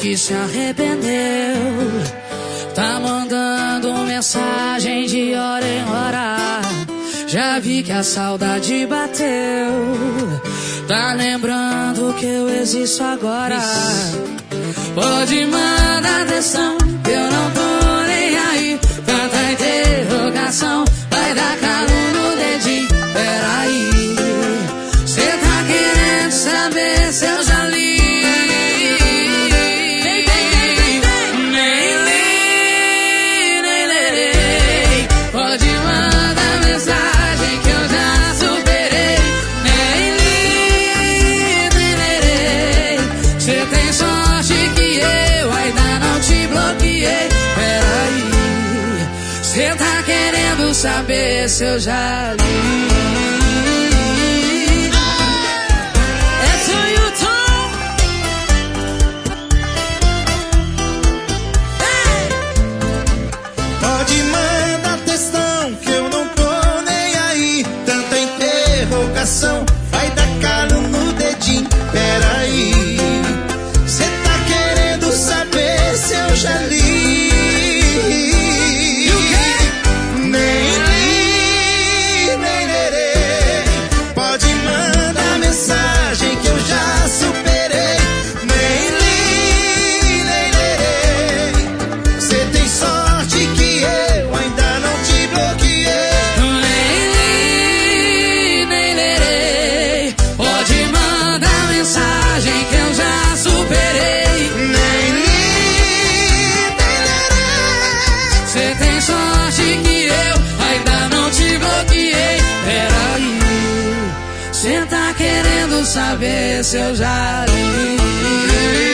que se arrependeu. Tá mandando mensagem de hora em hora. Já vi que a saudade bateu. Tá lembrando que eu existo agora. Pode mandar atenção, que eu não tô nem aí. Tanta interrogação, vai dar calo no dedinho. Peraí, cê tá querendo saber se eu já li? Nem li, nem lerei. Pode mandar mensagem que eu já superei. Nem li, nem lerei. Cê tem sorte que eu ainda não te bloqueei. Peraí, cê tá querendo saber se eu já li? Pode mandar textão, que eu não tô nem aí. Tanta interrogação, vai dar calo no dedinho. Peraí, cê tá querendo saber se eu já li? Nem li, nem lerei. Pode mandar mensagem que eu já superei. Nem li, nem lerei. Cê tem sorte que eu ainda não te bloqueei. Nem li, nem lerei. Pode mandar mensagem que eu já superei. Nem li, nem lerei. Cê tem sorte que eu ainda não te bloqueei. Peraí, cê tá querendo saber se eu já li?